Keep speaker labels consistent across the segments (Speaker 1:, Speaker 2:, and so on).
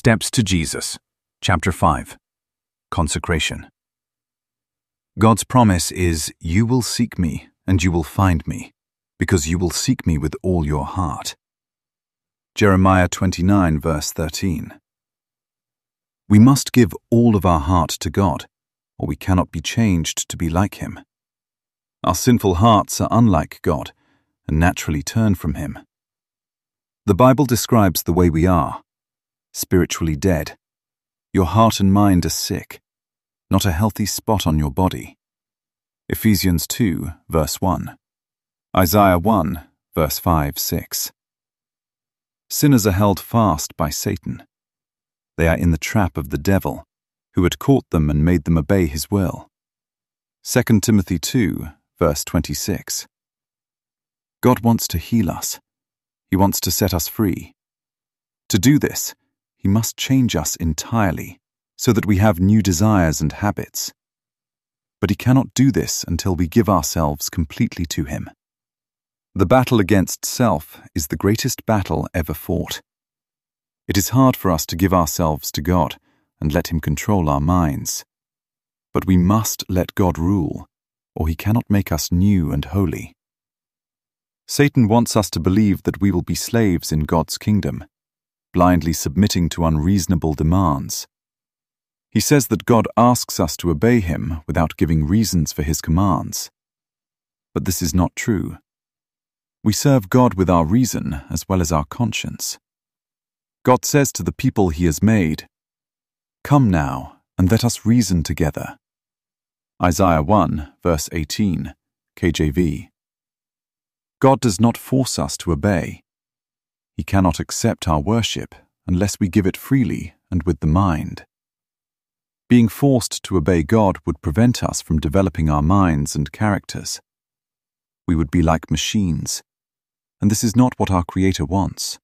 Speaker 1: Steps to Jesus, Chapter 5, Consecration. God's promise is, "You will seek me, and you will find me, because you will seek me with all your heart." Jeremiah 29, verse 13. We must give all of our heart to God, or we cannot be changed to be like Him. Our sinful hearts are unlike God, and naturally turn from Him. The Bible describes the way we are: spiritually dead. Your heart and mind are sick, not a healthy spot on your body. Ephesians 2, verse 1. Isaiah 1, verse 5-6. Sinners are held fast by Satan. They are in the trap of the devil, who had caught them and made them obey his will. 2 Timothy 2, verse 26. God wants to heal us. He wants to set us free. To do this, He must change us entirely, so that we have new desires and habits. But He cannot do this until we give ourselves completely to Him. The battle against self is the greatest battle ever fought. It is hard for us to give ourselves to God and let Him control our minds. But we must let God rule, or He cannot make us new and holy. Satan wants us to believe that we will be slaves in God's kingdom, blindly submitting to unreasonable demands. He says that God asks us to obey Him without giving reasons for His commands. But this is not true. We serve God with our reason as well as our conscience. God says to the people He has made, "Come now, and let us reason together." Isaiah 1, verse 18, KJV. God does not force us to obey. He cannot accept our worship unless we give it freely and with the mind. Being forced to obey God would prevent us from developing our minds and characters. We would be like machines, and this is not what our Creator wants.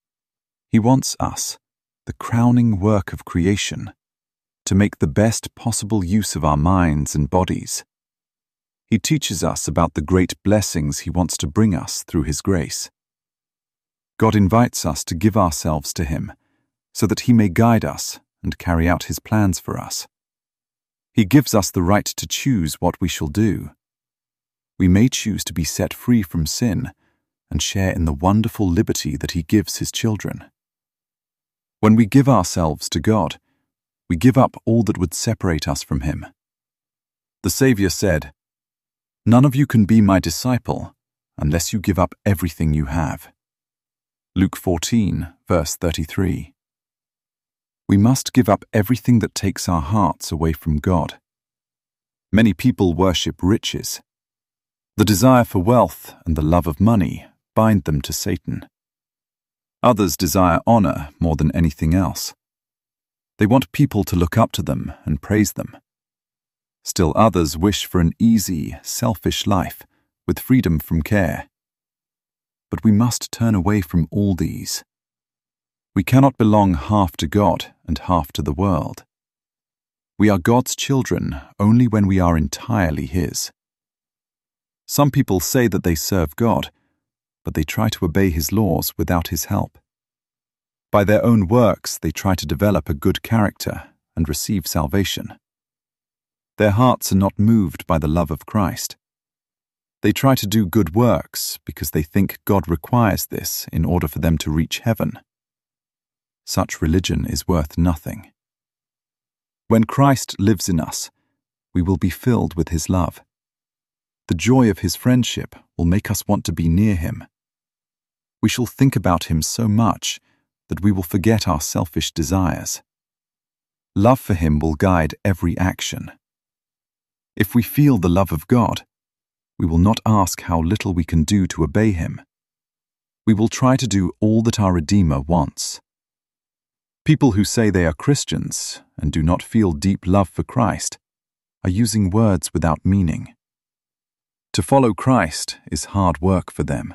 Speaker 1: He wants us, the crowning work of creation, to make the best possible use of our minds and bodies. He teaches us about the great blessings He wants to bring us through His grace. God invites us to give ourselves to Him so that He may guide us and carry out His plans for us. He gives us the right to choose what we shall do. We may choose to be set free from sin and share in the wonderful liberty that He gives His children. When we give ourselves to God, we give up all that would separate us from Him. The Savior said, "None of you can be my disciple unless you give up everything you have." Luke 14, verse 33. We must give up everything that takes our hearts away from God. Many people worship riches. The desire for wealth and the love of money bind them to Satan. Others desire honor more than anything else. They want people to look up to them and praise them. Still others wish for an easy, selfish life with freedom from care. But we must turn away from all these. We cannot belong half to God and half to the world. We are God's children only when we are entirely His. Some people say that they serve God, but they try to obey His laws without His help. By their own works, they try to develop a good character and receive salvation. Their hearts are not moved by the love of Christ. They try to do good works because they think God requires this in order for them to reach heaven. Such religion is worth nothing. When Christ lives in us, we will be filled with His love. The joy of His friendship will make us want to be near Him. We shall think about Him so much that we will forget our selfish desires. Love for Him will guide every action. If we feel the love of God, we will not ask how little we can do to obey Him. We will try to do all that our Redeemer wants. People who say they are Christians and do not feel deep love for Christ are using words without meaning. To follow Christ is hard work for them.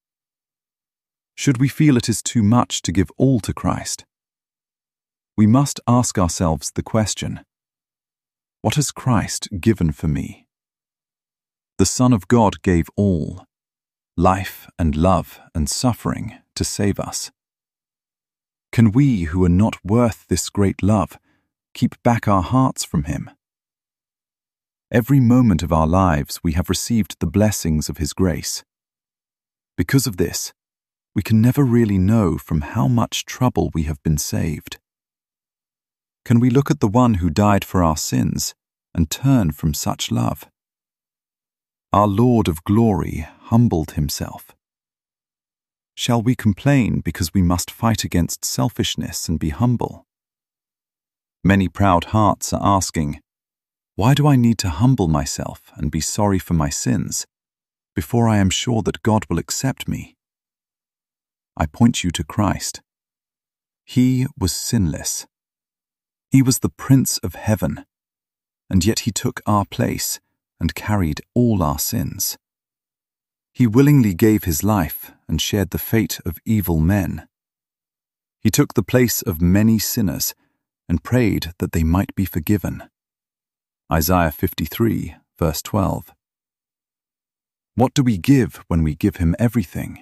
Speaker 1: Should we feel it is too much to give all to Christ? We must ask ourselves the question, what has Christ given for me? The Son of God gave all, life and love and suffering, to save us. Can we, who are not worth this great love, keep back our hearts from Him? Every moment of our lives we have received the blessings of His grace. Because of this, we can never really know from how much trouble we have been saved. Can we look at the one who died for our sins and turn from such love? Our Lord of glory humbled Himself. Shall we complain because we must fight against selfishness and be humble? Many proud hearts are asking, why do I need to humble myself and be sorry for my sins before I am sure that God will accept me? I point you to Christ. He was sinless. He was the Prince of Heaven, and yet He took our place and carried all our sins. He willingly gave His life and shared the fate of evil men. He took the place of many sinners and prayed that they might be forgiven. Isaiah 53, verse 12. What do we give when we give Him everything?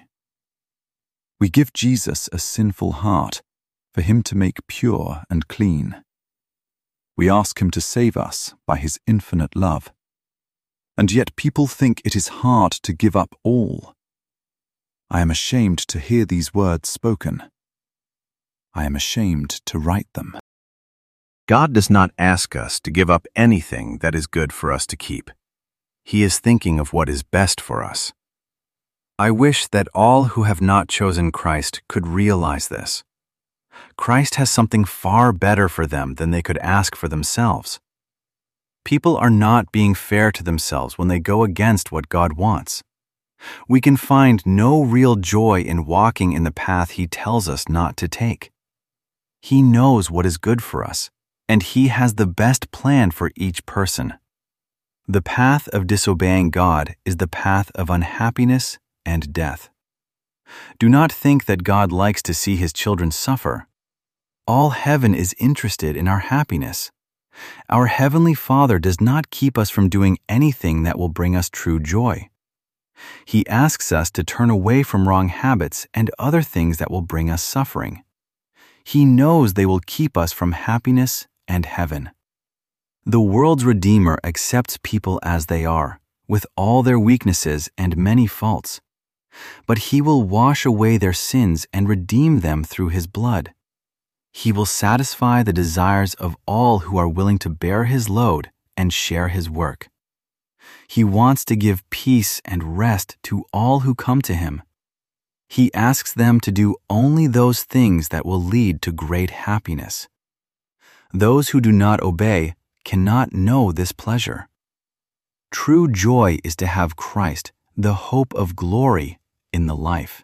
Speaker 1: We give Jesus a sinful heart for Him to make pure and clean. We ask Him to save us by His infinite love. And yet people think it is hard to give up all. I am ashamed to hear these words spoken. I am ashamed to write them.
Speaker 2: God does not ask us to give up anything that is good for us to keep. He is thinking of what is best for us. I wish that all who have not chosen Christ could realize this. Christ has something far better for them than they could ask for themselves. People are not being fair to themselves when they go against what God wants. We can find no real joy in walking in the path He tells us not to take. He knows what is good for us, and He has the best plan for each person. The path of disobeying God is the path of unhappiness and death. Do not think that God likes to see His children suffer. All heaven is interested in our happiness. Our Heavenly Father does not keep us from doing anything that will bring us true joy. He asks us to turn away from wrong habits and other things that will bring us suffering. He knows they will keep us from happiness and heaven. The world's Redeemer accepts people as they are, with all their weaknesses and many faults. But He will wash away their sins and redeem them through His blood. He will satisfy the desires of all who are willing to bear His load and share His work. He wants to give peace and rest to all who come to Him. He asks them to do only those things that will lead to great happiness. Those who do not obey cannot know this pleasure. True joy is to have Christ, the hope of glory, in the life.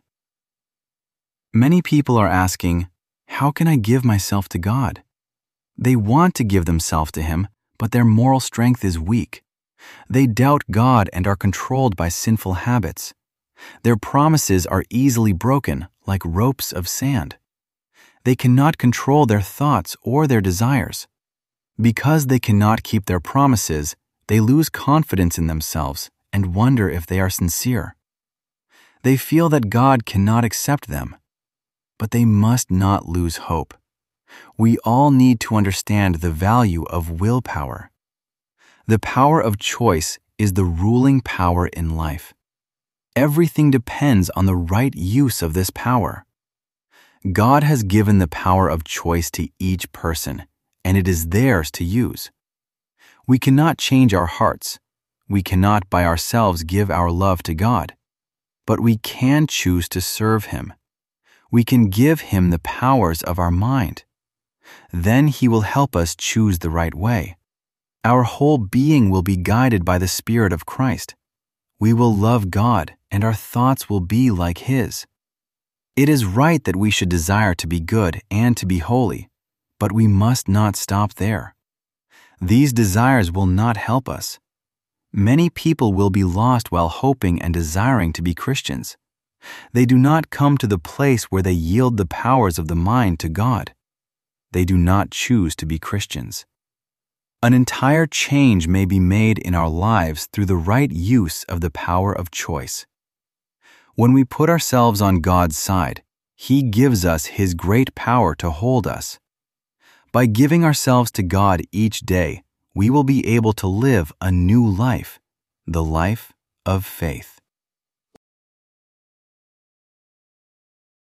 Speaker 2: Many people are asking, how can I give myself to God? They want to give themselves to Him, but their moral strength is weak. They doubt God and are controlled by sinful habits. Their promises are easily broken, like ropes of sand. They cannot control their thoughts or their desires. Because they cannot keep their promises, they lose confidence in themselves and wonder if they are sincere. They feel that God cannot accept them. But they must not lose hope. We all need to understand the value of willpower. The power of choice is the ruling power in life. Everything depends on the right use of this power. God has given the power of choice to each person, and it is theirs to use. We cannot change our hearts. We cannot by ourselves give our love to God. But we can choose to serve Him. We can give Him the powers of our mind. Then He will help us choose the right way. Our whole being will be guided by the Spirit of Christ. We will love God, and our thoughts will be like His. It is right that we should desire to be good and to be holy, but we must not stop there. These desires will not help us. Many people will be lost while hoping and desiring to be Christians. They do not come to the place where they yield the powers of the mind to God. They do not choose to be Christians. An entire change may be made in our lives through the right use of the power of choice. When we put ourselves on God's side, He gives us His great power to hold us. By giving ourselves to God each day, we will be able to live a new life, the life of faith.